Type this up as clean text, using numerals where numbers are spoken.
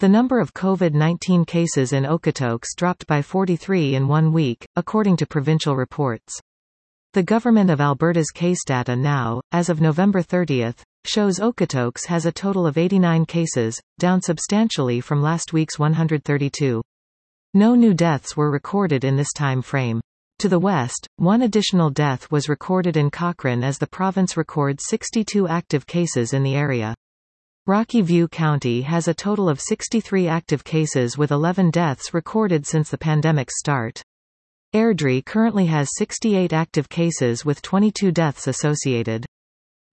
The number of COVID-19 cases in Okotoks dropped by 43 in 1 week, according to provincial reports. The Government of Alberta's case data now, as of November 30, shows Okotoks has a total of 89 cases, down substantially from last week's 132. No new deaths were recorded in this time frame. To the west, one additional death was recorded in Cochrane as the province records 62 active cases in the area. Rocky View County has a total of 63 active cases with 11 deaths recorded since the pandemic's start. Airdrie currently has 68 active cases with 22 deaths associated.